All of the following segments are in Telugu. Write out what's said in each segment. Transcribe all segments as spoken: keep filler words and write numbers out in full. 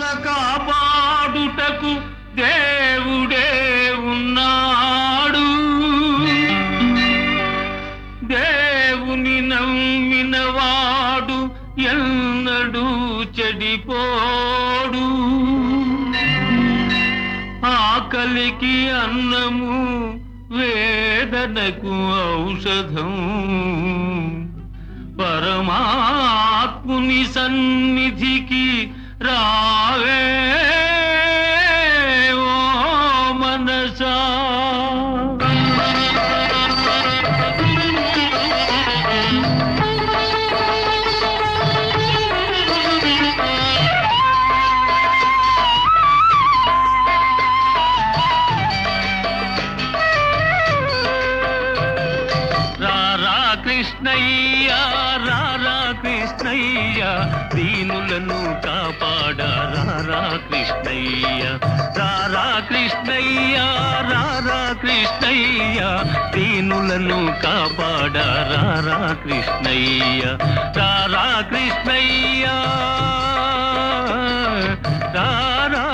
కాపాడుటకు దేవుడే ఉన్నాడు. దేవుని నమ్మినవాడు ఎన్నడూ చెడిపోడు. ఆకలికి అన్నము, వేదనకు ఔషధం. పరమాత్ముని సన్నిధికి రావే ఓ మనసా. కృష్ణయ్య రారా కృష్ణయ్య, దీనులను కాపాడ రారా కృష్ణయ్య. రారా కృష్ణయ్య రారా కృష్ణయ్య, దీనులను కాపాడ రారా కృష్ణయ్య. రారా కృష్ణయ్య రారా.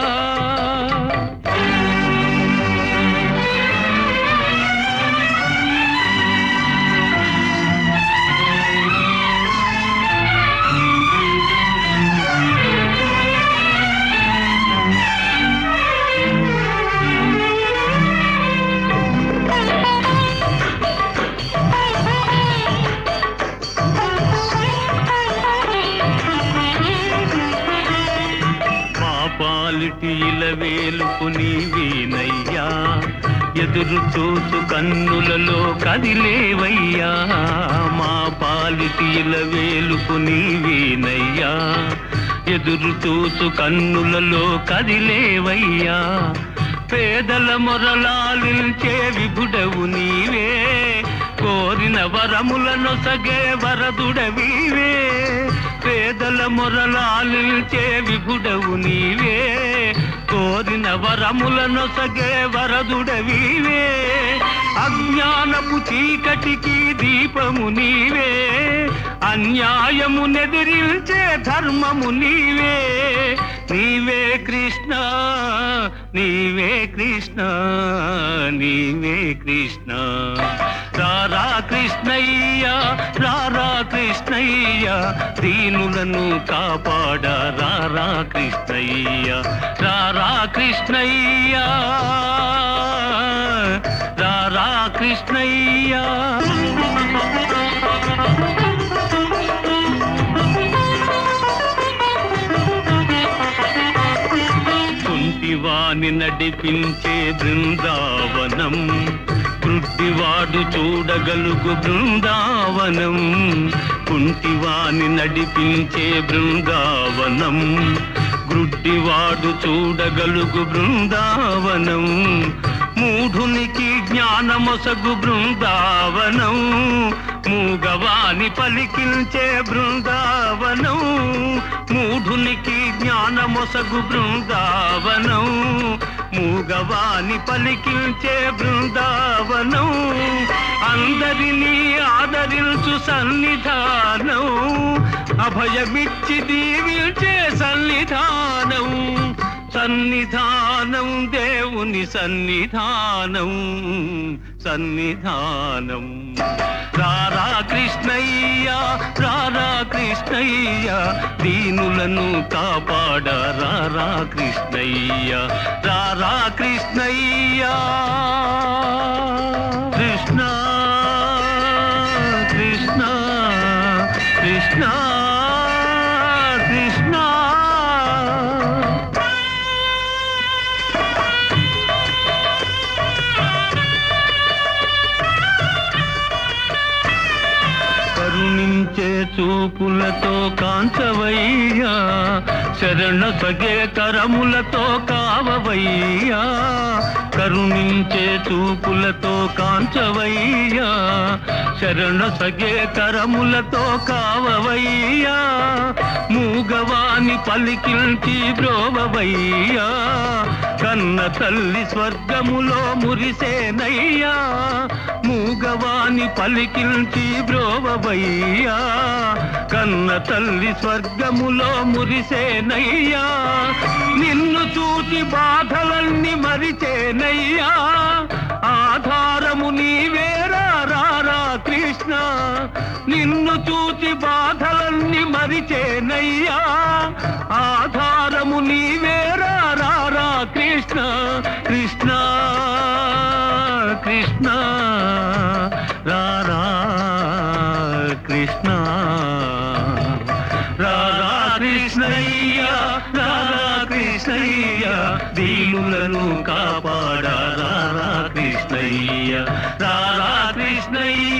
పాలిటి ఇలవేలుపు నీవేనయ్యా, ఎదురు చూసు కన్నులలో కదిలేవయ్యా. మా పాలిటి ఇలవేలుపు నీవేనయ్యా, ఎదురు చూసు కన్నులలో కదిలేవయ్యా. పేదల మొరలాలించే విభుడవు నీవే, కోరిన వరములనొసగే వరదుడవీవే. పేదల మొరలాలించే విభుడవు నీవే, కోరిన వరములనొసగే వరదుడవీవే. అజ్ఞానపు చీకటికి దీపము నీవే, అన్యాయము నెదిరించే ధర్మము నీవే. నీవే కృష్ణ నీవే కృష్ణ నీవే కృష్ణ. రారా కృష్ణయ్య రారా కృష్ణయ్య, దీనులను కాపాడ రారా కృష్ణయ్య. రారా కృష్ణయ్య రారా కృష్ణయ్య. కుంటివాని నడిపించే బృందావనం, కృట్టివాడు చూడగలుగు బృందావనం. కుంటివాని నడిపించే బృందావనం, గ్రుడ్డివాడు చూడగలుగు బృందావనం. మూఢునికి జ్ఞానమొసగు బృందావనం, మూగవాని పలికించే బృందావనం. మూఢునికి జ్ఞానమొసగు బృందావనం, మూగవాని పలికించే బృందావనం. అందరినీ ఆదరించు సన్నిధానం, అభయమిచ్చి దీవించే సన్నిధానం. సన్నిధానం దేవుని సన్నిధానం సన్నిధానం. రారా కృష్ణయ్య రారా కృష్ణయ్య, దీనులను కాపాడ రారా కృష్ణయ్య. రారా కృష్ణయ్య. కృష్ణ కృష్ణ కృష్ణ కృష్ణ. కరుణించే చూపులతో కాంచవయ్యా, శరణ సగే కరములతో కావవయ్యా. కరుణించే చూపులతో కాంచవయ్యా, శరణ సగే కరములతో కావవయ్యా. మూగవాని పలికించి బ్రోవవయ్యా, కన్న తల్లి స్వర్గములో మురిసేనయ్యా, మూగవాని పలికించి బ్రోవవయ్యా. కన్న తల్లి స్వర్గములో మురిసేనయ్యా, నిన్ను చూచి బాధలన్నీ మరిచేనయ్యా. ఆధారము నీవేరా రారా కృష్ణ, నిన్ను చూచి బాధలన్నీ మరిచేనయ్యా. ఆధారము నీవేరా రారా కృష్ణ. కృష్ణ కృష్ణ రారా కృష్ణ, రారా కృష్ణయ్య, రారా కృష్ణయ్య, దీనులను కాపాడా రారా కృష్ణయ్య, రారా కృష్ణయ్య.